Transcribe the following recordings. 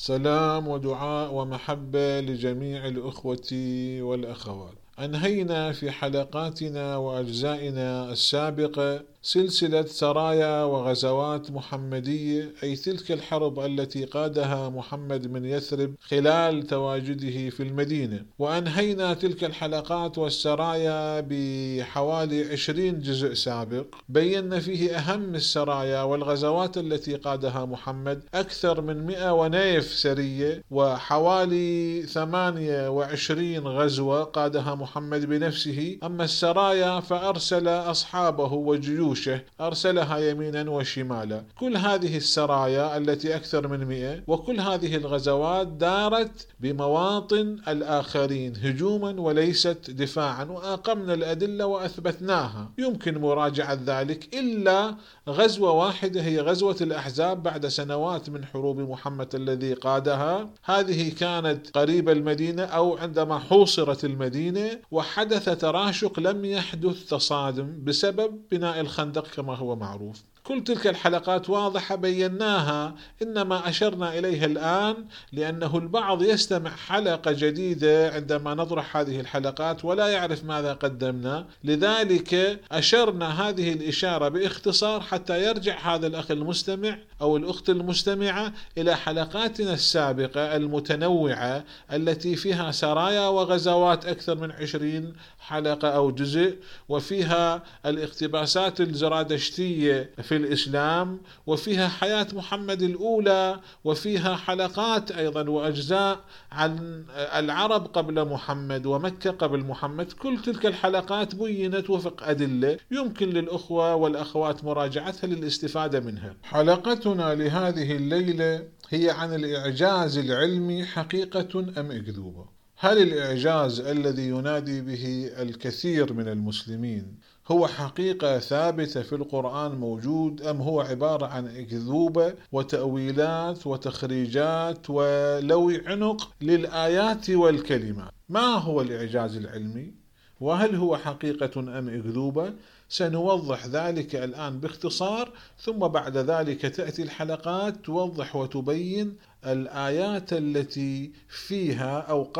سلام ودعاء ومحبة لجميع الأخوة والأخوات. أنهينا في حلقاتنا وأجزائنا السابقة سلسلة سرايا وغزوات محمدية، أي تلك الحرب التي قادها محمد من يثرب خلال تواجده في المدينة. وأنهينا تلك الحلقات والسرايا بحوالي 20 جزء سابق بينا فيه أهم السرايا والغزوات التي قادها محمد، أكثر من 100 ونيف سرية وحوالي 28 غزوة قادها محمد بنفسه. أما السرايا فأرسل أصحابه وجيوشه، أرسلها يمينا وشمالا. كل هذه السرايا التي أكثر من 100 وكل هذه الغزوات دارت بمواطن الآخرين هجوما وليست دفاعا، وأقمنا الأدلة وأثبتناها، يمكن مراجعة ذلك، إلا غزوة واحدة هي غزوة الأحزاب بعد سنوات من حروب محمد الذي قادها. هذه كانت قريب المدينة أو عندما حوصرت المدينة، وحدث تراشق لم يحدث تصادم بسبب بناء الخندق كما هو معروف. كل تلك الحلقات واضحة بيناها، إنما أشرنا إليها الآن لأنه البعض يستمع حلقة جديدة عندما نطرح هذه الحلقات ولا يعرف ماذا قدمنا، لذلك أشرنا هذه الإشارة باختصار حتى يرجع هذا الأخ المستمع أو الأخت المستمعة إلى حلقاتنا السابقة المتنوعة التي فيها سرايا وغزوات أكثر من 20 حلقة أو جزء، وفيها الاقتباسات الزرادشتية في الإسلام، وفيها حياة محمد الأولى، وفيها حلقات أيضا وأجزاء عن العرب قبل محمد ومكة قبل محمد. كل تلك الحلقات بينت وفق أدلة يمكن للأخوة والأخوات مراجعتها للاستفادة منها. حلقتنا لهذه الليلة هي عن الإعجاز العلمي، حقيقة أم أكذوبة؟ هل الإعجاز الذي ينادي به الكثير من المسلمين هو حقيقة ثابتة في القرآن موجود، أم هو عبارة عن أكذوبة وتأويلات وتخريجات ولوي عنق للآيات والكلمات؟ ما هو الإعجاز العلمي؟ وهل هو حقيقة أم أكذوبة؟ سنوضح ذلك الآن باختصار، ثم بعد ذلك تأتي الحلقات توضح وتبين الآيات التي فيها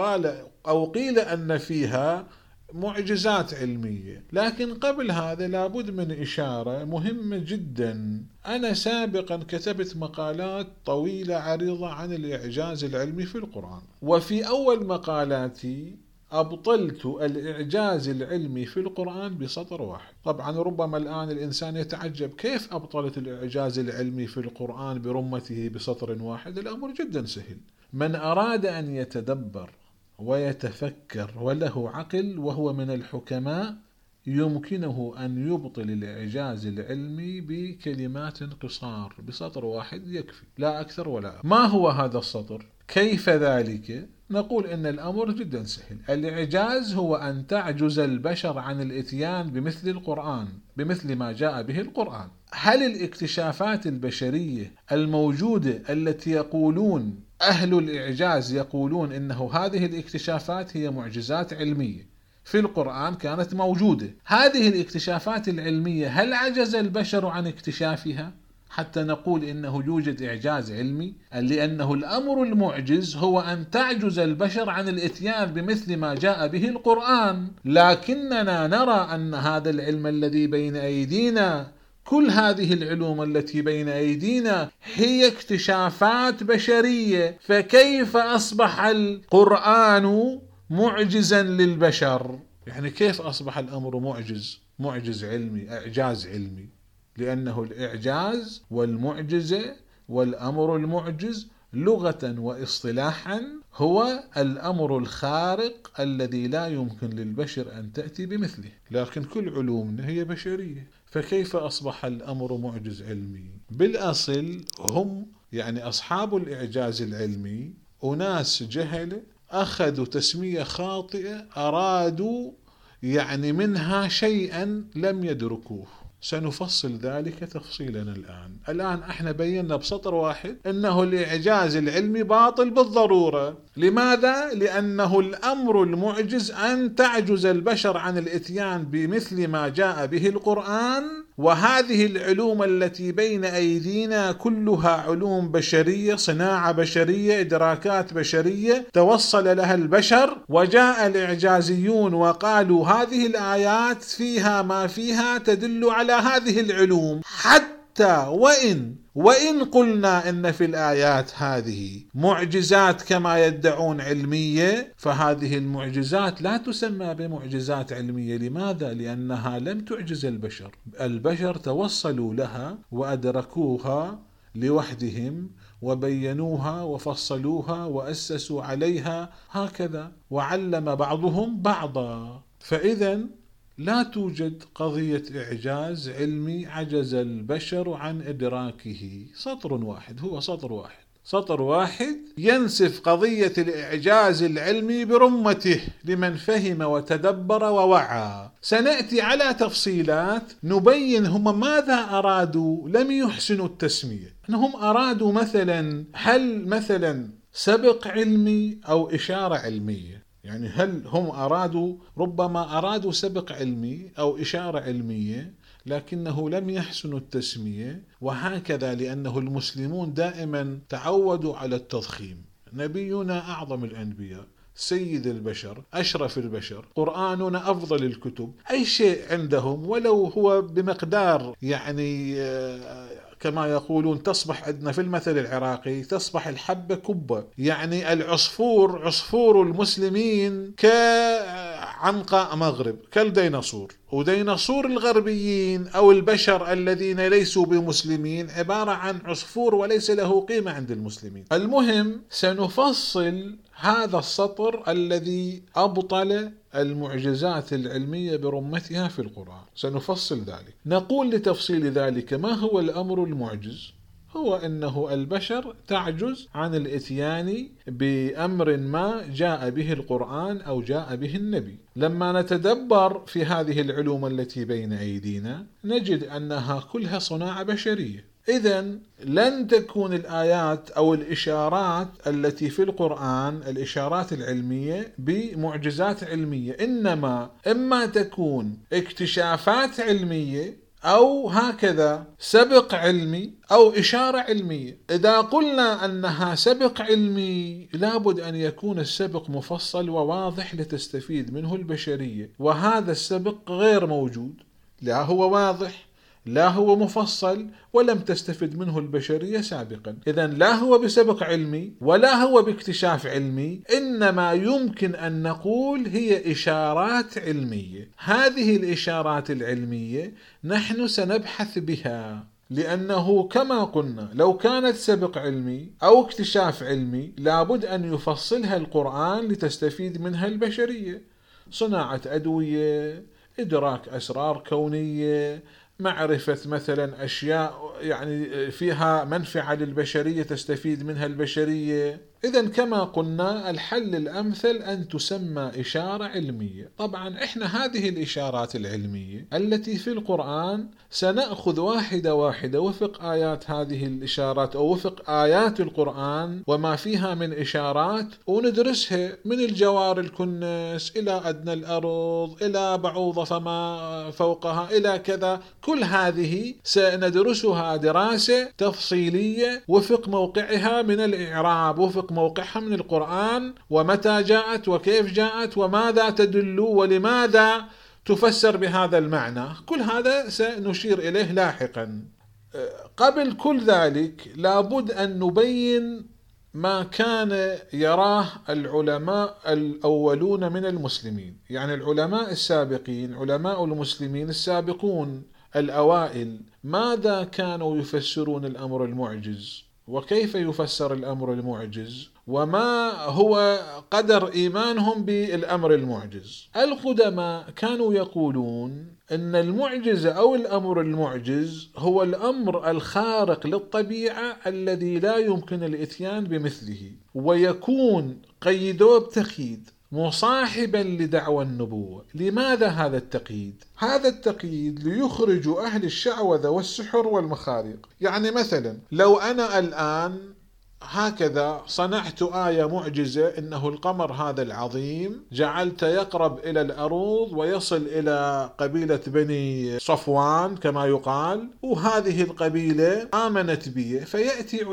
أو قيل أن فيها معجزات علمية. لكن قبل هذا لابد من إشارة مهمة جدا. أنا سابقا كتبت مقالات طويلة عريضة عن الإعجاز العلمي في القرآن، وفي أول مقالاتي أبطلت الإعجاز العلمي في القرآن بسطر واحد. طبعا ربما الآن الإنسان يتعجب كيف أبطلت الإعجاز العلمي في القرآن برمته بسطر واحد؟ الأمر جدا سهل. من أراد أن يتدبر ويتفكر وله عقل وهو من الحكماء يمكنه أن يبطل الإعجاز العلمي بكلمات قصار، بسطر واحد يكفي، لا أكثر ولا أقل. ما هو هذا السطر؟ كيف ذلك؟ نقول إن الأمر جدا سهل. الإعجاز هو أن تعجز البشر عن الإتيان بمثل القرآن، بمثل ما جاء به القرآن. هل الاكتشافات البشرية الموجودة التي يقولون أهل الإعجاز يقولون إنه هذه الاكتشافات هي معجزات علمية في القرآن كانت موجودة، هذه الاكتشافات العلمية هل عجز البشر عن اكتشافها حتى نقول إنه يوجد إعجاز علمي؟ لأنه الأمر المعجز هو أن تعجز البشر عن الإتيان بمثل ما جاء به القرآن. لكننا نرى أن هذا العلم الذي بين أيدينا، كل هذه العلوم التي بين أيدينا هي اكتشافات بشرية، فكيف أصبح القرآن معجزا للبشر؟ يعني كيف أصبح الأمر معجز علمي، إعجاز علمي؟ لأنه الإعجاز والمعجزة والأمر المعجز لغة واصطلاحا هو الأمر الخارق الذي لا يمكن للبشر أن تأتي بمثله، لكن كل علومنا هي بشرية، فكيف أصبح الأمر معجز علمي؟ بالأصل هم يعني أصحاب الإعجاز العلمي أناس جهل أخذوا تسمية خاطئة، أرادوا يعني منها شيئا لم يدركوه. سنفصل ذلك تفصيلا الآن احنا بينا بسطر واحد أنه الإعجاز العلمي باطل بالضرورة، لماذا؟ لأنه الأمر المعجز أن تعجز البشر عن الإتيان بمثل ما جاء به القرآن، وهذه العلوم التي بين أيدينا كلها علوم بشرية، صناعة بشرية، إدراكات بشرية توصل لها البشر، وجاء الإعجازيون وقالوا هذه الآيات فيها ما فيها تدل على هذه العلوم، حتى وإن قلنا إن في الآيات هذه معجزات كما يدعون علمية، فهذه المعجزات لا تسمى بمعجزات علمية. لماذا؟ لأنها لم تعجز البشر توصلوا لها وأدركوها لوحدهم وبينوها وفصلوها وأسسوا عليها هكذا، وعلم بعضهم بعضا. فإذا لا توجد قضية إعجاز علمي عجز البشر عن إدراكه. سطر واحد، هو سطر واحد ينسف قضية الإعجاز العلمي برمته لمن فهم وتدبر ووعى. سنأتي على تفصيلات نبين هم ماذا أرادوا. لم يحسنوا التسمية، أنهم أرادوا هل سبق علمي أو إشارة علمية. يعني هل هم ربما أرادوا سبق علمي أو إشارة علمية، لكنه لم يحسنوا التسمية. وهكذا لأنه المسلمون دائما تعودوا على التضخيم. نبينا أعظم الأنبياء، سيد البشر، أشرف البشر، قرآننا أفضل الكتب، أي شيء عندهم ولو هو بمقدار كما يقولون تصبح عندنا في المثل العراقي تصبح الحبة كبة. يعني عصفور المسلمين كعنقاء مغرب، كالديناصور. وديناصور الغربيين أو البشر الذين ليسوا بمسلمين عبارة عن عصفور وليس له قيمة عند المسلمين. المهم سنفصل هذا السطر الذي أبطل المعجزات العلمية برمتها في القرآن، سنفصل ذلك. نقول لتفصيل ذلك ما هو الأمر المعجز؟ هو أنه البشر تعجز عن الإتيان بأمر ما جاء به القرآن أو جاء به النبي. لما نتدبر في هذه العلوم التي بين أيدينا نجد أنها كلها صناعة بشرية. إذن لن تكون الآيات أو الإشارات التي في القرآن، الإشارات العلمية، بمعجزات علمية، إما تكون اكتشافات علمية أو هكذا سبق علمي أو إشارة علمية. إذا قلنا أنها سبق علمي لابد أن يكون السبق مفصل وواضح لتستفيد منه البشرية، وهذا السبق غير موجود، لا هو واضح لا هو مفصل ولم تستفد منه البشرية سابقا. إذن لا هو بسبق علمي ولا هو باكتشاف علمي، إنما يمكن أن نقول هي إشارات علمية. هذه الإشارات العلمية نحن سنبحث بها، لأنه كما قلنا لو كانت سبق علمي أو اكتشاف علمي لابد أن يفصلها القرآن لتستفيد منها البشرية. صناعة أدوية، إدراك أسرار كونية، معرفة مثلا أشياء يعني فيها منفعة للبشرية تستفيد منها البشرية. إذن كما قلنا الحل الأمثل أن تسمى إشارة علمية. طبعا إحنا هذه الإشارات العلمية التي في القرآن سنأخذ واحدة واحدة وفق آيات هذه الإشارات أو وفق آيات القرآن وما فيها من إشارات، وندرسها من الجوار الكنس إلى أدنى الأرض إلى بعوضة فما فوقها إلى كذا. كل هذه سندرسها دراسة تفصيلية وفق موقعها من الإعراب، وفق موقعها من القرآن، ومتى جاءت وكيف جاءت وماذا تدل ولماذا تفسر بهذا المعنى. كل هذا سنشير إليه لاحقا. قبل كل ذلك لابد أن نبين ما كان يراه العلماء الأولون من المسلمين، يعني العلماء السابقين، علماء المسلمين السابقون الأوائل، ماذا كانوا يفسرون الأمر المعجز، وكيف يفسر الأمر المعجز، وما هو قدر إيمانهم بالأمر المعجز. القدماء كانوا يقولون أن المعجز أو الأمر المعجز هو الأمر الخارق للطبيعة الذي لا يمكن الإتيان بمثله، ويكون قيدوه بتقييد مصاحبا لدعوى النبوة. لماذا هذا التقييد؟ هذا التقييد ليخرج أهل الشعوذة والسحر والمخارق. يعني مثلا لو أنا الآن هكذا صنعت آية معجزة، إنه القمر هذا العظيم جعلت يقرب إلى الأرض ويصل إلى قبيلة بني صفوان كما يقال، وهذه القبيلة آمنت بي. فيأتي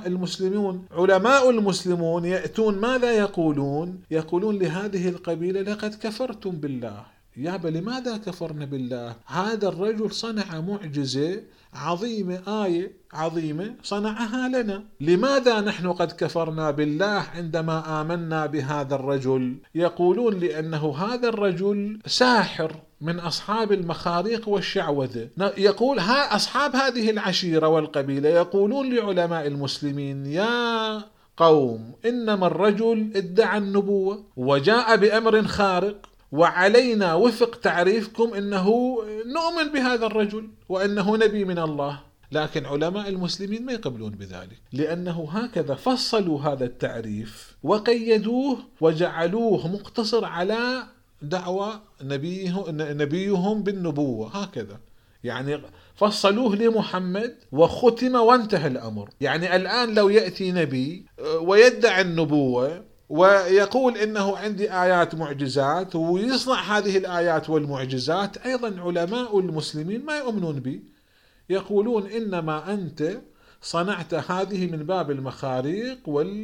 علماء المسلمون يأتون ماذا يقولون؟ يقولون لهذه القبيلة لقد كفرتم بالله. يابا لماذا كفرنا بالله؟ هذا الرجل صنع معجزة عظيمة، آية عظيمة صنعها لنا، لماذا نحن قد كفرنا بالله عندما آمنا بهذا الرجل؟ يقولون لأنه هذا الرجل ساحر من أصحاب المخاريق والشعوذة. يقول أصحاب هذه العشيرة والقبيلة يقولون لعلماء المسلمين: يا قوم، إنما الرجل ادعى النبوة وجاء بأمر خارق، وعلينا وفق تعريفكم أنه نؤمن بهذا الرجل وأنه نبي من الله. لكن علماء المسلمين ما يقبلون بذلك، لأنه هكذا فصلوا هذا التعريف وقيدوه وجعلوه مقتصر على دعوة نبيهم بالنبوة. هكذا يعني فصلوه لمحمد وختم وانتهى الأمر. يعني الآن لو يأتي نبي ويدعي النبوة ويقول إنه عندي آيات معجزات ويصنع هذه الآيات والمعجزات، أيضا علماء المسلمين ما يؤمنون به، يقولون إنما أنت صنعت هذه من باب المخاريق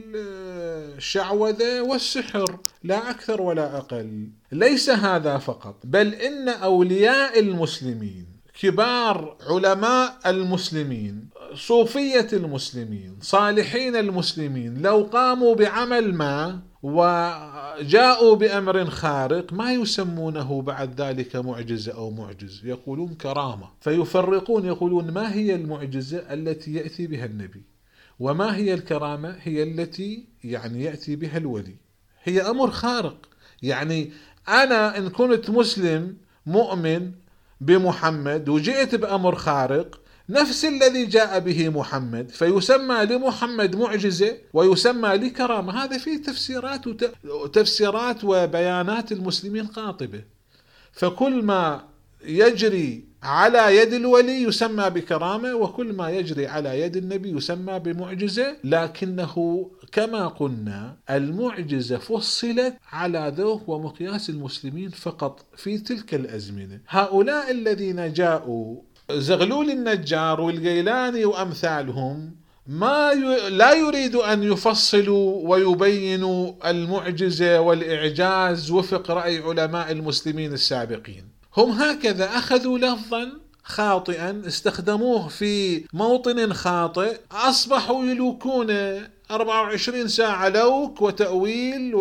والشعوذة والسحر، لا أكثر ولا أقل. ليس هذا فقط، بل إن أولياء المسلمين، كبار علماء المسلمين، صوفية المسلمين، صالحين المسلمين، لو قاموا بعمل ما وجاءوا بأمر خارق ما يسمونه بعد ذلك معجزة أو معجز، يقولون كرامة. فيفرقون، يقولون ما هي المعجزة التي يأتي بها النبي، وما هي الكرامة هي التي يعني يأتي بها الولي، هي أمر خارق. يعني أنا إن كنت مسلم مؤمن بمحمد وجئت بأمر خارق نفس الذي جاء به محمد، فيسمى لمحمد معجزة ويسمى لكرامة. هذا فيه تفسيرات وبيانات المسلمين قاطبة. فكل ما يجري على يد الولي يسمى بكرامة، وكل ما يجري على يد النبي يسمى بمعجزة. لكنه كما قلنا المعجزة فصلت على ذوق ومقياس المسلمين فقط في تلك الأزمنة. هؤلاء الذين جاءوا زغلول النجار والجيلاني وأمثالهم لا يريد أن يفصلوا ويبينوا المعجزة والإعجاز وفق رأي علماء المسلمين السابقين. هم هكذا أخذوا لفظا خاطئا استخدموه في موطن خاطئ، أصبحوا يلوكون 24 ساعة لوك وتأويل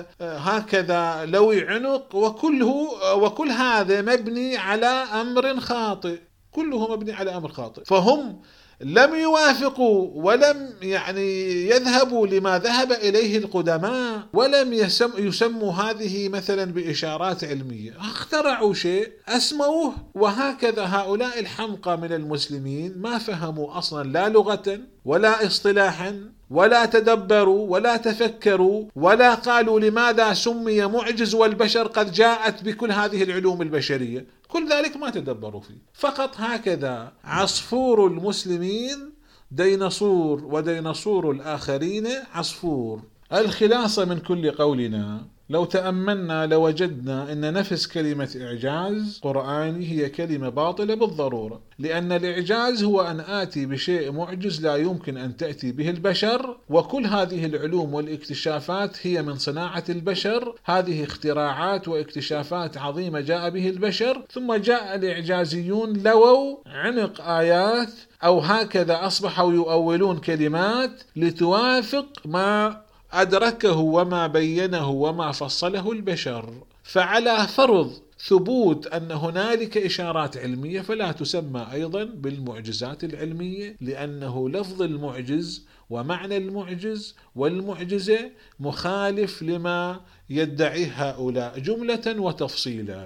وهكذا لوي عنق، وكل هذا مبني على أمر خاطئ، كله مبني على أمر خاطئ. فهم لم يوافقوا ولم يذهبوا لما ذهب إليه القدماء، ولم يسموا هذه مثلا بإشارات علمية، اخترعوا شيء أسموه. وهكذا هؤلاء الحمقى من المسلمين ما فهموا أصلا لا لغة ولا اصطلاحا، ولا تدبروا ولا تفكروا ولا قالوا لماذا سمي معجز والبشر قد جاءت بكل هذه العلوم البشرية. كل ذلك ما تدبروا فيه، فقط هكذا عصفور المسلمين ديناصور وديناصور الآخرين عصفور. الخلاصة من كل قولنا لو تأملنا لوجدنا أن نفس كلمة إعجاز قرآني هي كلمة باطلة بالضرورة، لأن الإعجاز هو أن آتي بشيء معجز لا يمكن أن تأتي به البشر، وكل هذه العلوم والاكتشافات هي من صناعة البشر. هذه اختراعات واكتشافات عظيمة جاء به البشر، ثم جاء الإعجازيون لووا عنق آيات أو هكذا أصبحوا يؤولون كلمات لتوافق ما أدركه وما بينه وما فصله البشر. فعلى فرض ثبوت أن هنالك إشارات علمية فلا تسمى أيضا بالمعجزات العلمية، لأنه لفظ المعجز ومعنى المعجز والمعجزة مخالف لما يدعيه هؤلاء جملة وتفصيلا.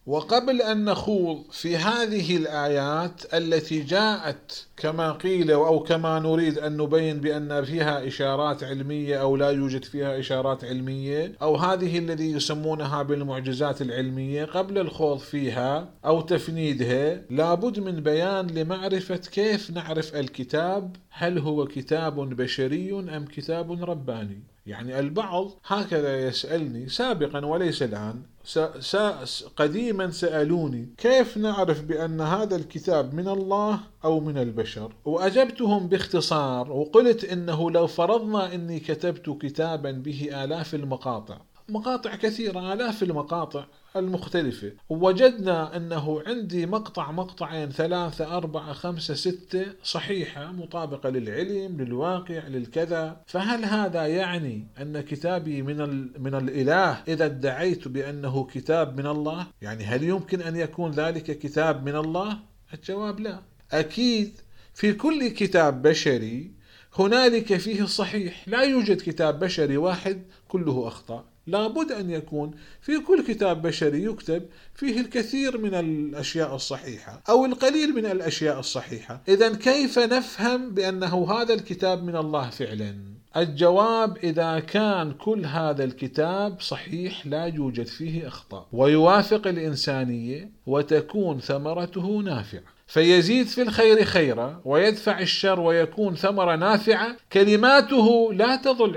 وقبل أن نخوض في هذه الآيات التي جاءت كما قيل أو كما نريد أن نبين بأن فيها إشارات علمية أو لا يوجد فيها إشارات علمية، أو هذه الذي يسمونها بالمعجزات العلمية، قبل الخوض فيها أو تفنيدها لابد من بيان لمعرفة كيف نعرف الكتاب، هل هو كتاب بشري أم كتاب رباني. يعني البعض هكذا يسألني سابقا وليس الآن، قديما سألوني كيف نعرف بأن هذا الكتاب من الله أو من البشر، وأجبتهم باختصار وقلت إنه لو فرضنا أني كتبت كتابا به آلاف المقاطع، مقاطع كثيرة، آلاف المقاطع المختلفة، ووجدنا أنه عندي مقطعين 3 4 5 6 صحيحة مطابقة للعلم للواقع للكذا، فهل هذا يعني أن كتابي من الإله إذا ادعيت بأنه كتاب من الله؟ يعني هل يمكن أن يكون ذلك كتاب من الله؟ الجواب لا. أكيد في كل كتاب بشري هنالك فيه الصحيح، لا يوجد كتاب بشري واحد كله أخطاء، لابد أن يكون في كل كتاب بشري يكتب فيه الكثير من الأشياء الصحيحة أو القليل من الأشياء الصحيحة. إذن كيف نفهم بأنه هذا الكتاب من الله فعلا؟ الجواب: إذا كان كل هذا الكتاب صحيح لا يوجد فيه أخطاء ويوافق الإنسانية وتكون ثمرته نافعة، فيزيد في الخير خيرا ويدفع الشر ويكون ثمرة نافعة، كلماته لا تضل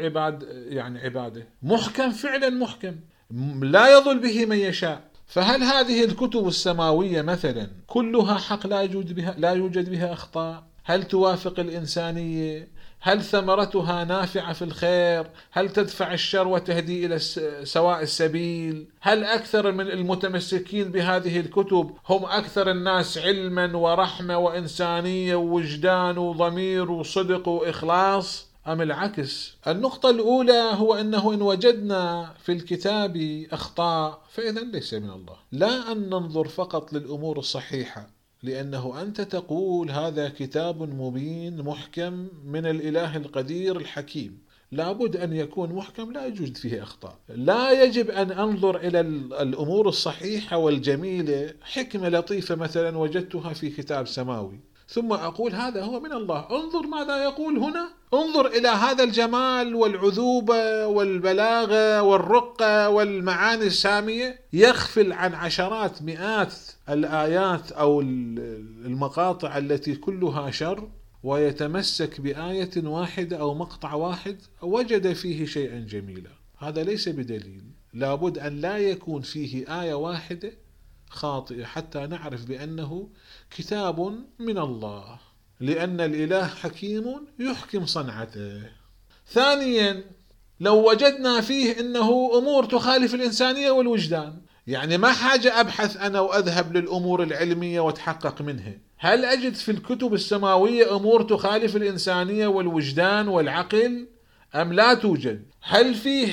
عباده، محكم فعلا، محكم لا يضل به من يشاء. فهل هذه الكتب السماوية مثلا كلها حق لا يوجد بها أخطاء؟ هل توافق الإنسانية؟ هل ثمرتها نافعة في الخير؟ هل تدفع الشر وتهدي إلى سواء السبيل؟ هل أكثر من المتمسكين بهذه الكتب هم أكثر الناس علما ورحمة وإنسانية ووجدان وضمير وصدق وإخلاص، أم العكس؟ النقطة الأولى هو أنه إن وجدنا في الكتاب أخطاء فإذا ليس من الله. لا أن ننظر فقط للأمور الصحيحة، لأنه أنت تقول هذا كتاب مبين محكم من الإله القدير الحكيم، لابد أن يكون محكم لا يوجد فيه أخطاء. لا يجب أن أنظر إلى الأمور الصحيحة والجميلة، حكمة لطيفة مثلا وجدتها في كتاب سماوي ثم أقول هذا هو من الله، انظر ماذا يقول هنا، انظر إلى هذا الجمال والعذوبة والبلاغة والرقة والمعاني السامية، يغفل عن عشرات مئات الآيات أو المقاطع التي كلها شر، ويتمسك بآية واحدة أو مقطع واحد وجد فيه شيئا جميلا. هذا ليس بدليل، لابد أن لا يكون فيه آية واحدة خاطئة حتى نعرف بأنه كتاب من الله، لأن الإله حكيم يحكم صنعته. ثانيا، لو وجدنا فيه أنه أمور تخالف الإنسانية والوجدان، يعني ما حاجة أبحث أنا وأذهب للأمور العلمية واتحقق منها، هل أجد في الكتب السماوية أمور تخالف الإنسانية والوجدان والعقل أم لا توجد؟ هل فيه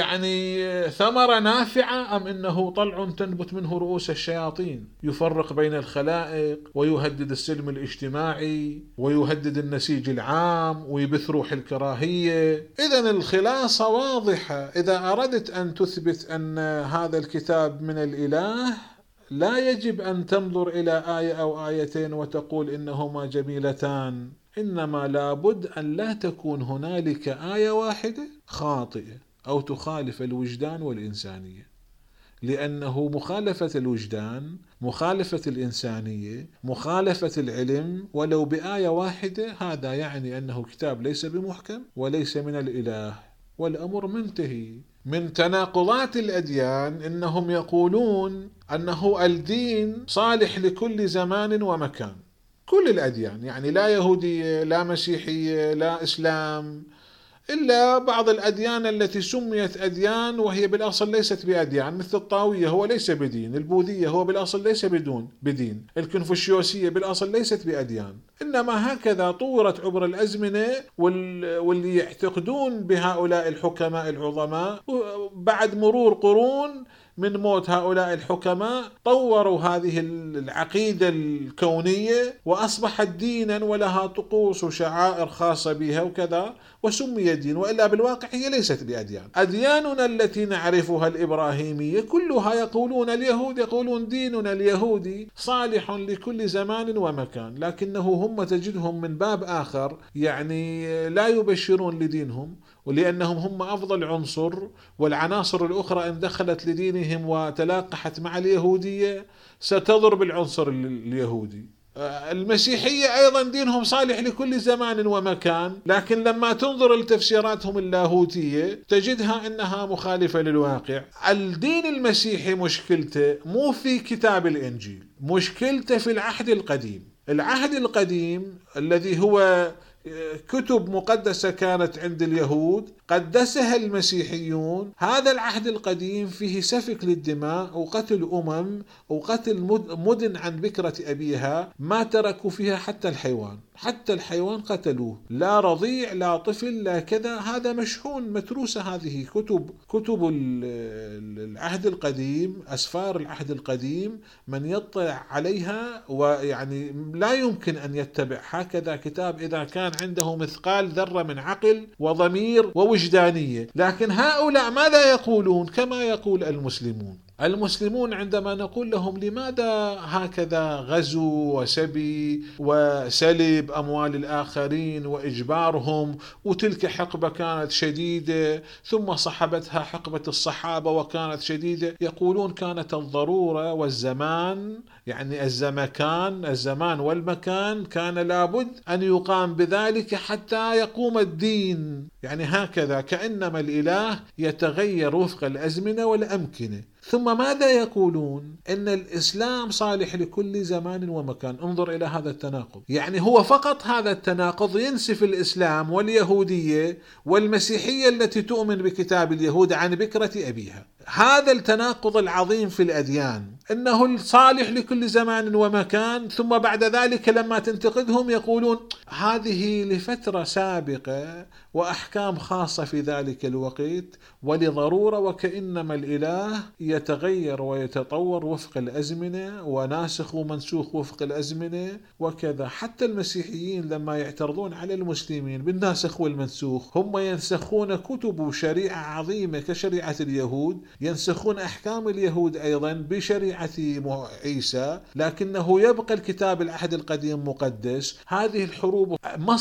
ثمرة نافعة أم إنه طلع تنبت منه رؤوس الشياطين يفرق بين الخلائق ويهدد السلم الاجتماعي ويهدد النسيج العام ويبث روح الكراهية؟ إذن الخلاصة واضحة، إذا أردت أن تثبت أن هذا الكتاب من الإله لا يجب أن تنظر إلى آية أو آيتين وتقول إنهما جميلتان، إنما لابد أن لا تكون هنالك آية واحدة خاطئة أو تخالف الوجدان والإنسانية، لأنه مخالفة الوجدان، مخالفة الإنسانية، مخالفة العلم ولو بآية واحدة، هذا يعني أنه كتاب ليس بمحكم وليس من الإله، والأمر منتهي. من تناقضات الأديان إنهم يقولون أنه الدين صالح لكل زمان ومكان، كل الأديان، يعني لا يهودية لا مسيحية لا إسلام، إلا بعض الأديان التي سميت أديان وهي بالأصل ليست بأديان، مثل الطاوية هو ليس بدين، البوذية هو بالأصل ليس بدين، الكونفوشيوسية بالأصل ليست بأديان، إنما هكذا طورت عبر الأزمنة، واللي يعتقدون بهؤلاء الحكماء العظماء بعد مرور قرون من موت هؤلاء الحكماء طوروا هذه العقيدة الكونية وأصبحت دينا ولها طقوس وشعائر خاصة بها وكذا، وسمي دين، وإلا بالواقع هي ليست بأديان. أدياننا التي نعرفها الإبراهيمية كلها يقولون، اليهود يقولون ديننا اليهودي صالح لكل زمان ومكان، لكنه هم تجدهم من باب آخر يعني لا يبشرون لدينهم، ولأنهم هم أفضل عنصر، والعناصر الأخرى إن دخلت لدينهم وتلاقحت مع اليهودية ستضر بالعنصر اليهودي. المسيحية أيضا دينهم صالح لكل زمان ومكان، لكن لما تنظر لتفسيراتهم اللاهوتية تجدها أنها مخالفة للواقع. الدين المسيحي مشكلته مو في كتاب الإنجيل، مشكلته في العهد القديم. العهد القديم الذي هو كتب مقدسة كانت عند اليهود قدسها المسيحيون. هذا العهد القديم فيه سفك للدماء وقتل وقتل مدن عن بكرة أبيها، ما تركوا فيها حتى الحيوان، حتى الحيوان قتلوه، لا رضيع لا طفل لا كذا. هذا مشحون متروسة هذه كتب العهد القديم، أسفار العهد القديم، من يطلع عليها ويعني لا يمكن أن يتبع هكذا كتاب إذا كان عنده مثقال ذرة من عقل وضمير ووجدانية. لكن هؤلاء ماذا يقولون؟ كما يقول المسلمون عندما نقول لهم لماذا هكذا غزو وسبي وسلب أموال الآخرين وإجبارهم، وتلك حقبة كانت شديدة ثم صحبتها حقبة الصحابة وكانت شديدة، يقولون كانت الضرورة والزمان، يعني الزمان والمكان كان لابد أن يقام بذلك حتى يقوم الدين. يعني هكذا كأنما الإله يتغير وفق الأزمنة والأمكنة. ثم ماذا يقولون؟ إن الإسلام صالح لكل زمان ومكان. انظر إلى هذا التناقض، يعني هو فقط هذا التناقض ينسف الإسلام واليهودية والمسيحية التي تؤمن بكتاب اليهود عن بكرة أبيها. هذا التناقض العظيم في الأديان، إنه الصالح لكل زمان ومكان، ثم بعد ذلك لما تنتقدهم يقولون هذه لفترة سابقة وأحكام خاصة في ذلك الوقت ولضرورة، وكأنما الإله يتغير ويتطور وفق الأزمنة وناسخ ومنسوخ وفق الأزمنة وكذا. حتى المسيحيين لما يعترضون على المسلمين بالناسخ والمنسوخ، هم ينسخون كتب وشريعة عظيمة كشريعة اليهود، ينسخون أحكام اليهود أيضا بشريعة عيسى، لكنه يبقى الكتاب العهد القديم مقدس. هذه الحروب،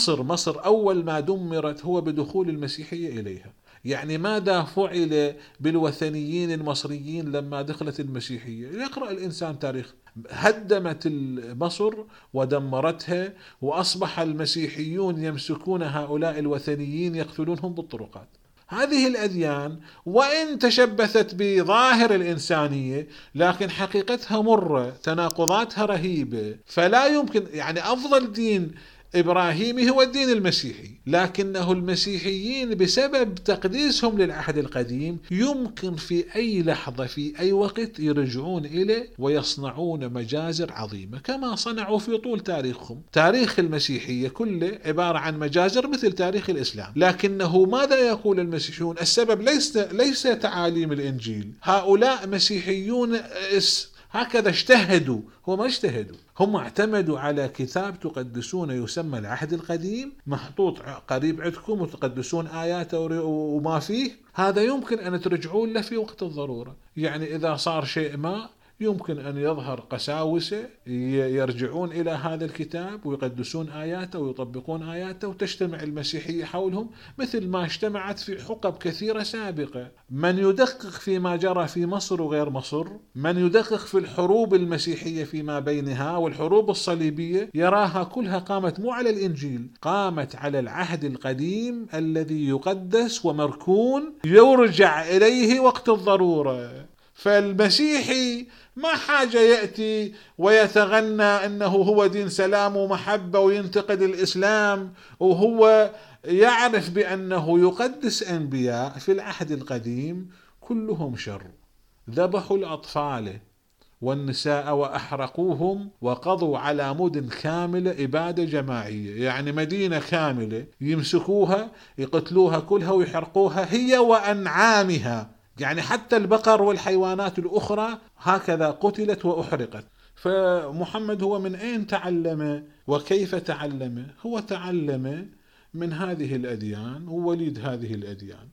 مصر أول ما دمرت هو بدخول المسيحية إليها. يعني ماذا فعل بالوثنيين المصريين لما دخلت المسيحية؟ يقرأ الإنسان تاريخ، هدمت مصر ودمرتها، وأصبح المسيحيون يمسكون هؤلاء الوثنيين يقتلونهم بالطرقات. هذه الأديان وإن تشبثت بظاهر الإنسانية لكن حقيقتها مرة، تناقضاتها رهيبة. فلا يمكن، يعني أفضل دين إبراهيمي هو الدين المسيحي، لكنه المسيحيين بسبب تقديسهم للعهد القديم يمكن في أي لحظة في أي وقت يرجعون إليه ويصنعون مجازر عظيمة كما صنعوا في طول تاريخهم. تاريخ المسيحية كله عبارة عن مجازر مثل تاريخ الإسلام. لكنه ماذا يقول المسيحيون؟ السبب ليس تعاليم الإنجيل. هؤلاء مسيحيون هكذا اجتهدوا، هو ما اجتهدوا، هم اعتمدوا على كتاب تقدسون يسمى العهد القديم، محطوط قريب عندكم وتقدسون آياته وما فيه. هذا يمكن أن ترجعون له في وقت الضرورة. يعني إذا صار شيء ما يمكن أن يظهر قساوسة يرجعون إلى هذا الكتاب ويقدسون آياته ويطبقون آياته، وتجتمع المسيحية حولهم مثل ما اجتمعت في حقب كثيرة سابقة. من يدقق فيما جرى في مصر وغير مصر، من يدقق في الحروب المسيحية فيما بينها والحروب الصليبية، يراها كلها قامت مو على الإنجيل، قامت على العهد القديم الذي يقدس ومركون يرجع إليه وقت الضرورة. فالمسيحي ما حاجة يأتي ويتغنى أنه هو دين سلام ومحبة وينتقد الإسلام، وهو يعرف بأنه يقدس أنبياء في العهد القديم كلهم شر، ذبحوا الأطفال والنساء وأحرقوهم وقضوا على مدن كاملة إبادة جماعية. يعني مدينة كاملة يمسكوها يقتلوها كلها ويحرقوها هي وأنعامها يعني حتى البقر والحيوانات الأخرى هكذا قتلت وأحرقت. فمحمد هو من أين تعلم وكيف تعلم؟ هو تعلم من هذه الأديان ووليد هذه الأديان.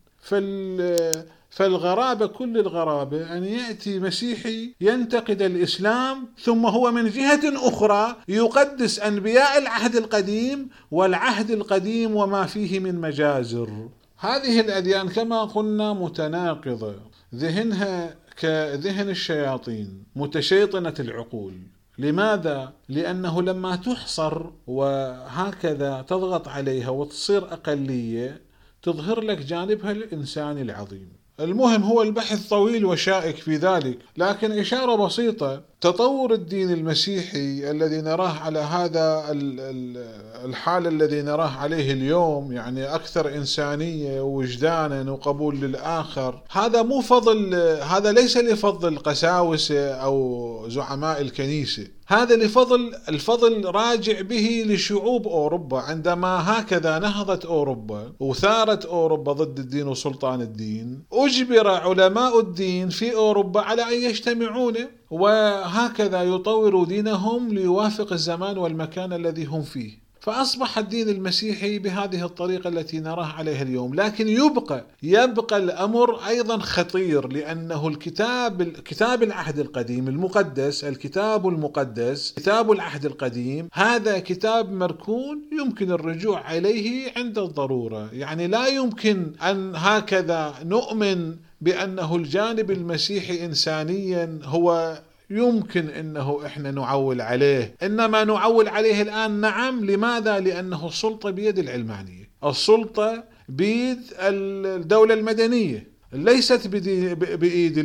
فالغرابة كل الغرابة أن يأتي مسيحي ينتقد الإسلام ثم هو من جهة أخرى يقدس أنبياء العهد القديم والعهد القديم وما فيه من مجازر. هذه الأديان كما قلنا متناقضة، ذهنها كذهن الشياطين، متشيطنة العقول. لماذا؟ لأنه لما تحصر وهكذا تضغط عليها وتصير أقلية تظهر لك جانبها الإنساني العظيم. المهم هو البحث طويل وشائك في ذلك، لكن إشارة بسيطة: تطور الدين المسيحي الذي نراه على هذا الحال الذي نراه عليه اليوم، يعني أكثر إنسانية ووجدانا وقبول للآخر، هذا مو فضل، هذا ليس لفضل القساوسة أو زعماء الكنيسة، هذا الفضل راجع به لشعوب أوروبا. عندما هكذا نهضت أوروبا وثارت أوروبا ضد الدين وسلطان الدين، أجبر علماء الدين في أوروبا على أن يجتمعون وهكذا يطوروا دينهم ليوافق الزمان والمكان الذي هم فيه. فأصبح الدين المسيحي بهذه الطريقة التي نراه عليها اليوم. لكن يبقى الأمر أيضا خطير، لأنه كتاب العهد القديم المقدس، الكتاب المقدس كتاب العهد القديم، هذا كتاب مركون يمكن الرجوع عليه عند الضرورة. يعني لا يمكن أن هكذا نؤمن بأنه الجانب المسيحي إنسانيا هو يمكن أنه إحنا نعول عليه، إنما نعول عليه الآن. نعم. لماذا؟ لأنه السلطة بيد العلمانية، السلطة بيد الدولة المدنية، ليست بإيد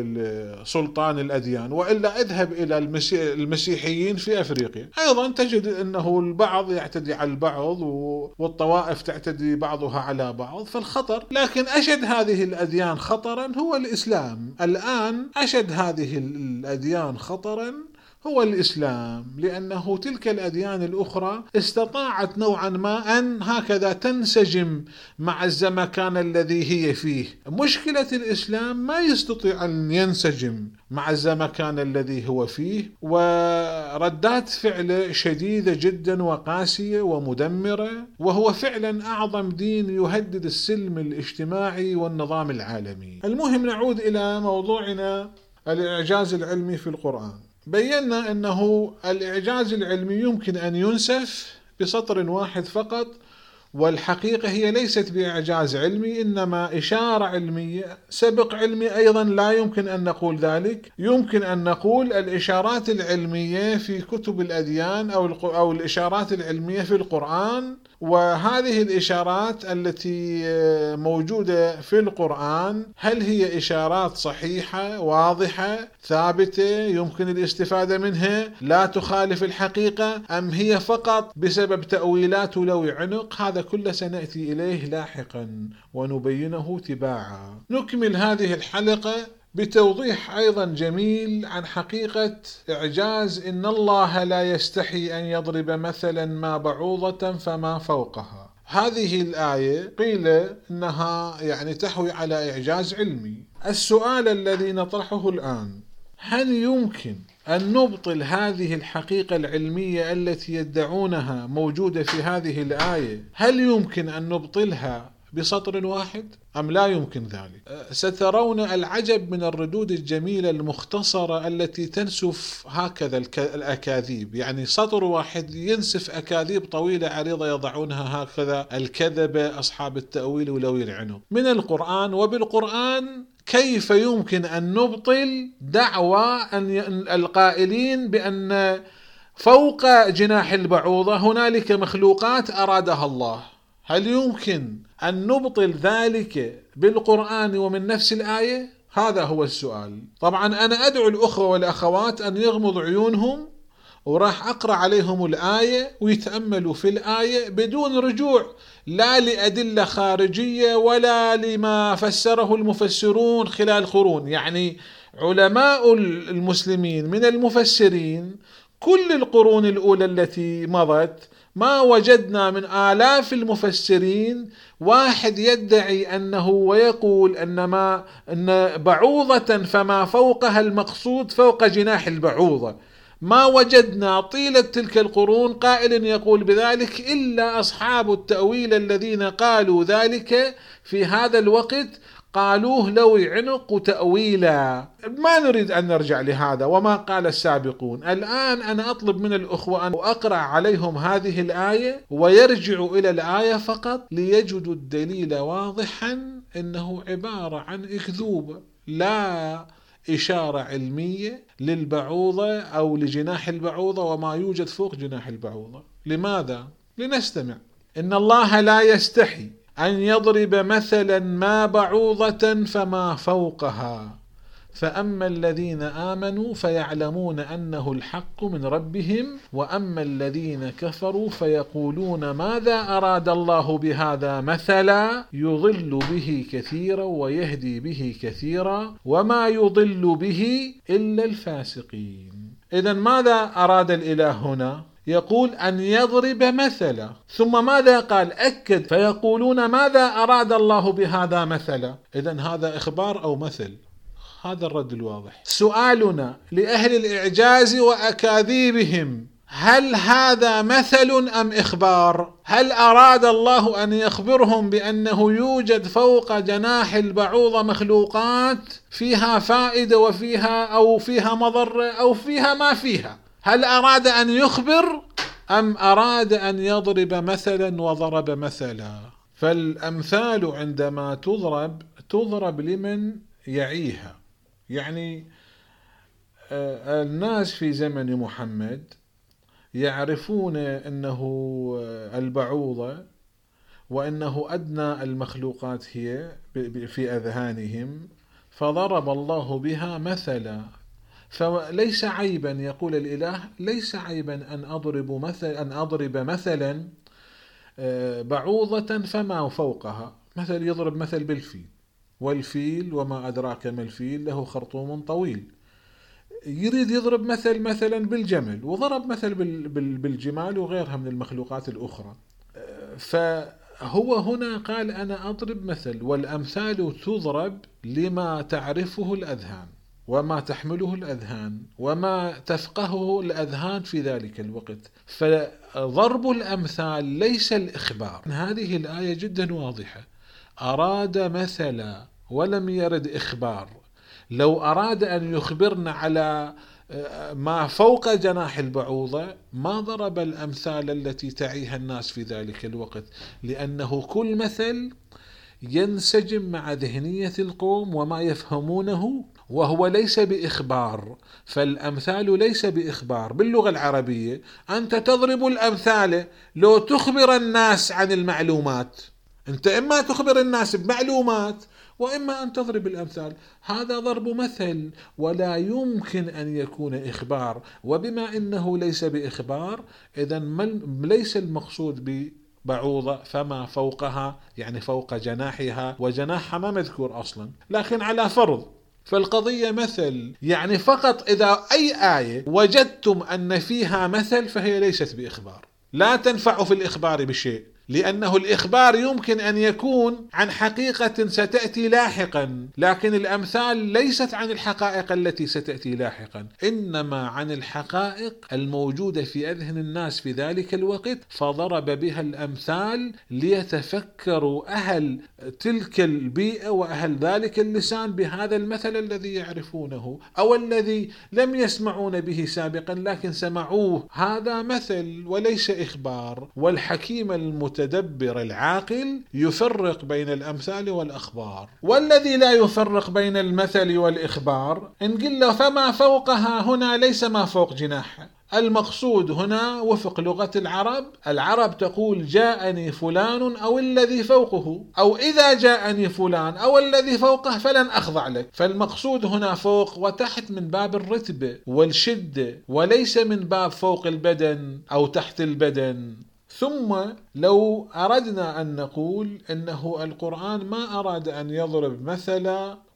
سلطان الأديان. وإلا اذهب إلى المسيحيين في أفريقيا، أيضا تجد أنه البعض يعتدي على البعض والطوائف تعتدي بعضها على بعض. فالخطر، لكن أشد هذه الأديان خطرا هو الإسلام. الآن أشد هذه الأديان خطرا هو الإسلام، لأنه تلك الأديان الأخرى استطاعت نوعا ما أن هكذا تنسجم مع الزمكان الذي هي فيه. مشكلة الإسلام ما يستطيع أن ينسجم مع الزمكان الذي هو فيه، وردات فعل شديدة جدا وقاسية ومدمرة، وهو فعلا أعظم دين يهدد السلم الاجتماعي والنظام العالمي. المهم نعود إلى موضوعنا، الإعجاز العلمي في القرآن. بينا أنه الإعجاز العلمي يمكن أن ينسف بسطر واحد فقط، والحقيقة هي ليست بإعجاز علمي، إنما إشارة علمية، سبق علمي أيضا لا يمكن أن نقول ذلك. يمكن أن نقول الإشارات العلمية في كتب الأديان أو الإشارات العلمية في القرآن. وهذه الإشارات التي موجودة في القرآن، هل هي إشارات صحيحة واضحة ثابتة يمكن الاستفادة منها لا تخالف الحقيقة، أم هي فقط بسبب تأويلات ولو عنق؟ هذا كله سنأتي إليه لاحقا ونبينه تباعا. نكمل هذه الحلقة بتوضيح أيضا جميل عن حقيقة إعجاز إن الله لا يستحي أن يضرب مثلا ما بعوضة فما فوقها. هذه الآية قيل إنها يعني تحوي على إعجاز علمي. السؤال الذي نطرحه الآن: هل يمكن أن نبطل هذه الحقيقة العلمية التي يدعونها موجودة في هذه الآية؟ هل يمكن أن نبطلها بسطر واحد أم لا يمكن ذلك؟ سترون العجب من الردود الجميلة المختصرة التي تنسف هكذا الأكاذيب. يعني سطر واحد ينسف أكاذيب طويلة عريضة يضعونها هكذا الكذبة أصحاب التأويل ولو يلعنوا من القرآن. وبالقرآن كيف يمكن أن نبطل دعوى القائلين بأن فوق جناح البعوضة هنالك مخلوقات أرادها الله؟ هل يمكن أن نبطل ذلك بالقرآن ومن نفس الآية؟ هذا هو السؤال. طبعا أنا أدعو الأخوة والأخوات أن يغمضوا عيونهم، وراح أقرأ عليهم الآية ويتأملوا في الآية بدون رجوع لا لأدلة خارجية ولا لما فسره المفسرون خلال قرون. يعني علماء المسلمين من المفسرين كل القرون الأولى التي مضت ما وجدنا من آلاف المفسرين واحد يدعي أنه ويقول أن بعوضة فما فوقها المقصود فوق جناح البعوضة. ما وجدنا طيلة تلك القرون قائل يقول بذلك إلا أصحاب التأويل الذين قالوا ذلك في هذا الوقت، قالوه لو عنق تأويلا. ما نريد أن نرجع لهذا وما قال السابقون. الآن أنا أطلب من الأخوة أن أقرأ عليهم هذه الآية ويرجعوا إلى الآية فقط ليجدوا الدليل واضحا أنه عبارة عن أكذوبة، لا إشارة علمية للبعوضة أو لجناح البعوضة وما يوجد فوق جناح البعوضة. لماذا؟ لنستمع. إن الله لا يستحي أن يضرب مثلا ما بعوضة فما فوقها فأما الذين آمنوا فيعلمون أنه الحق من ربهم وأما الذين كفروا فيقولون ماذا أراد الله بهذا مثلا يضل به كثيرا ويهدي به كثيرا وما يضل به إلا الفاسقين. إذن ماذا أراد الإله هنا؟ يقول أن يضرب مثلا، ثم ماذا قال؟ أكد فيقولون ماذا أراد الله بهذا مثلا. إذن هذا إخبار أو مثل؟ هذا الرد الواضح. سؤالنا لأهل الإعجاز وأكاذيبهم: هل هذا مثل أم إخبار؟ هل أراد الله أن يخبرهم بأنه يوجد فوق جناح البعوضة مخلوقات فيها فائدة وفيها مضرة أو فيها ما فيها؟ هل أراد أن يخبر أم أراد أن يضرب مثلا وضرب مثلا؟ فالأمثال عندما تضرب لمن يعيها. يعني الناس في زمن محمد يعرفون أنه البعوضة وأنه أدنى المخلوقات هي في أذهانهم، فضرب الله بها مثلا. فليس عيبا، يقول الإله، ليس عيبا أن أضرب مثلا بعوضة فما فوقها. مثل يضرب مثل بالفيل، والفيل وما أدراك ما الفيل له خرطوم طويل. يريد يضرب مثلا بالجمل، وضرب مثل بالجمال وغيرها من المخلوقات الأخرى. فهو هنا قال أنا أضرب مثل، والأمثال تضرب لما تعرفه الأذهان وما تحمله الأذهان وما تفقهه الأذهان في ذلك الوقت. فضرب الأمثال ليس الإخبار. هذه الآية جدا واضحة، أراد مثلا ولم يرد إخبار. لو أراد أن يخبرنا على ما فوق جناح البعوضة ما ضرب الأمثال التي تعيها الناس في ذلك الوقت، لأنه كل مثل ينسجم مع ذهنية القوم وما يفهمونه، وهو ليس بإخبار. فالأمثال ليس بإخبار. باللغة العربية أنت تضرب الأمثال لو تخبر الناس عن المعلومات. أنت إما تخبر الناس بمعلومات وإما أن تضرب الأمثال. هذا ضرب مثل ولا يمكن أن يكون إخبار. وبما أنه ليس بإخبار إذن ليس المقصود ببعوضة فما فوقها، يعني فوق جناحها، وجناحها ما مذكور أصلا، لكن على فرض. فالقضية مثل، يعني فقط إذا أي آية وجدتم أن فيها مثل فهي ليست بإخبار، لا تنفع في الإخبار بشيء، لأنه الإخبار يمكن أن يكون عن حقيقة ستأتي لاحقا، لكن الأمثال ليست عن الحقائق التي ستأتي لاحقا، إنما عن الحقائق الموجودة في أذهن الناس في ذلك الوقت. فضرب بها الأمثال ليتفكروا أهل تلك البيئة وأهل ذلك اللسان بهذا المثل الذي يعرفونه أو الذي لم يسمعون به سابقا لكن سمعوه. هذا مثل وليس إخبار. والحكيم المتدبر العاقل يفرق بين الأمثال والأخبار. والذي لا يفرق بين المثل والإخبار إن قل فما فوقها هنا ليس ما فوق جناحها. المقصود هنا وفق لغة العرب تقول جاءني فلان أو الذي فوقه، أو إذا جاءني فلان أو الذي فوقه فلن أخضع لك. فالمقصود هنا فوق وتحت من باب الرتبة والشدة، وليس من باب فوق البدن أو تحت البدن. ثم لو أردنا أن نقول إنه القرآن ما أراد أن يضرب مثلا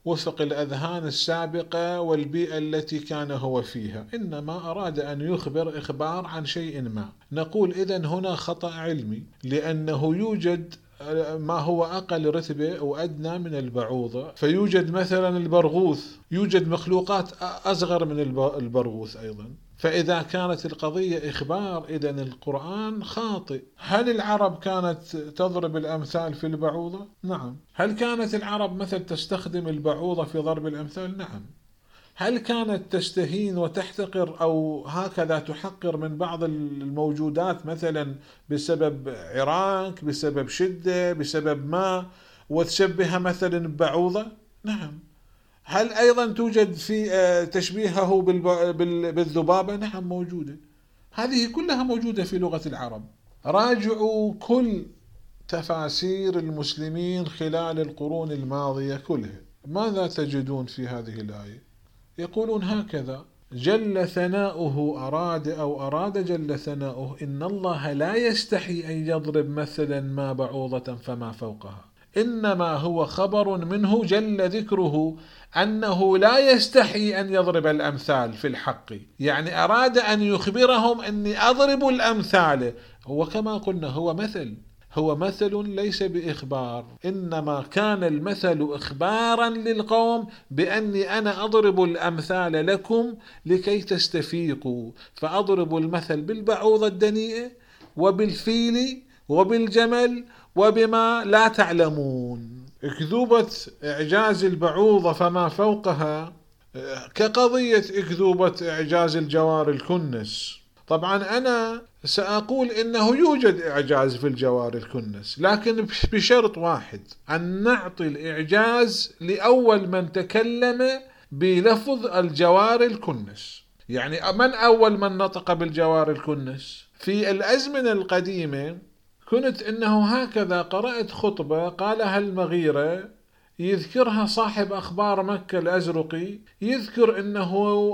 وفق الأذهان السابقة والبيئة التي كان هو فيها، إنما أراد أن يخبر إخبار عن شيء ما. نقول إذن هنا خطأ علمي، لأنه يوجد ما هو أقل رتبة وأدنى من البعوضة، فيوجد مثلا البرغوث، يوجد مخلوقات أصغر من البرغوث أيضا. فإذا كانت القضية إخبار، إذن القرآن خاطئ. هل العرب كانت تضرب الأمثال في البعوضة؟ نعم. هل كانت العرب مثل تستخدم البعوضة في ضرب الأمثال؟ نعم. هل كانت تستهين وتحتقر أو هكذا تحقر من بعض الموجودات مثلا بسبب عراك، بسبب شدة، بسبب ما، وتشبهها مثلا ببعوضة؟ نعم. هل أيضا توجد في تشبيهه بالذبابة؟ نعم موجودة. هذه كلها موجودة في لغة العرب. راجعوا كل تفاسير المسلمين خلال القرون الماضية كلها، ماذا تجدون في هذه الآية؟ يقولون هكذا: جل ثناؤه أراد جل ثناؤه إن الله لا يستحي أن يضرب مثلا ما بعوضة فما فوقها، إنما هو خبر منه جل ذكره أنه لا يستحي أن يضرب الأمثال في الحق. يعني أراد أن يخبرهم أني أضرب الأمثال. هو كما قلنا هو مثل ليس بإخبار، إنما كان المثل إخبارا للقوم بأني أنا أضرب الأمثال لكم لكي تستفيقوا، فأضرب المثل بالبعوضة الدنيئة وبالفيل وبالجمل وبما لا تعلمون. أكذوبة إعجاز البعوضة فما فوقها كقضية أكذوبة إعجاز الجوار الكنس. طبعا أنا سأقول إنه يوجد إعجاز في الجوار الكنس، لكن بشرط واحد: أن نعطي الإعجاز لأول من تكلم بلفظ الجوار الكنس. يعني من أول من نطق بالجوار الكنس؟ في الأزمنة القديمة كنت إنه هكذا قرأت خطبة قالها المغيرة، يذكرها صاحب أخبار مكة الأزرقي، يذكر أنه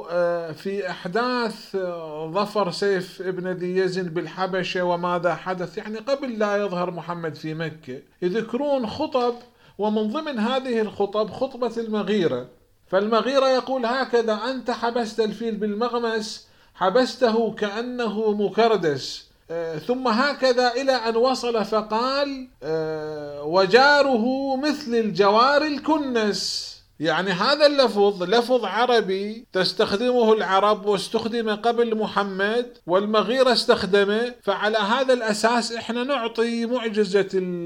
في أحداث ظفر سيف ابن ذي يزن بالحبشة وماذا حدث، يعني قبل لا يظهر محمد في مكة، يذكرون خطب، ومن ضمن هذه الخطب خطبة المغيرة. فالمغيرة يقول هكذا: أنت حبست الفيل بالمغمس، حبسته كأنه مكردس. ثم هكذا إلى أن وصل فقال: وجاره مثل الجوار الكنس. يعني هذا اللفظ لفظ عربي تستخدمه العرب، واستخدم قبل محمد، والمغيرة استخدمه. فعلى هذا الأساس احنا نعطي معجزة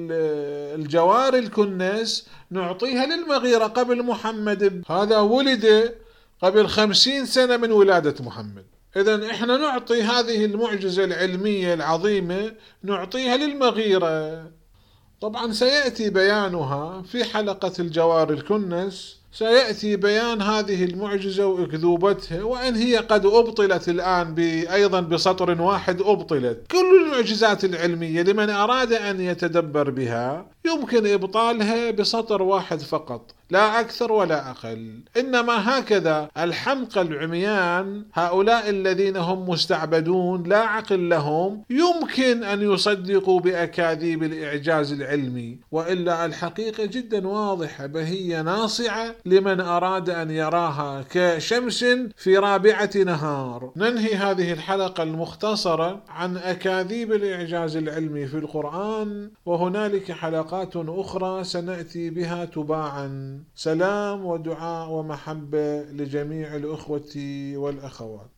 الجوار الكنس نعطيها للمغيرة قبل محمد. هذا ولد قبل 50 سنة من ولادة محمد. إذن إحنا نعطي هذه المعجزة العلمية العظيمة نعطيها للمغيرة. طبعا سيأتي بيانها في حلقة الجوار الكنس، سيأتي بيان هذه المعجزة وأكذوبتها، وإن هي قد أبطلت الآن أيضا بسطر واحد. أبطلت كل المعجزات العلمية لمن أراد أن يتدبر بها، يمكن إبطالها بسطر واحد فقط، لا أكثر ولا أقل. إنما هكذا الحمقى العميان، هؤلاء الذين هم مستعبدون لا عقل لهم، يمكن أن يصدقوا بأكاذيب الإعجاز العلمي، وإلا الحقيقة جدا واضحة بهية ناصعة لمن أراد أن يراها كشمس في رابعة نهار. ننهي هذه الحلقة المختصرة عن أكاذيب الإعجاز العلمي في القرآن، وهنالك حلقات أخرى سنأتي بها تباعا. سلام ودعاء ومحبة لجميع الأخوة والأخوات.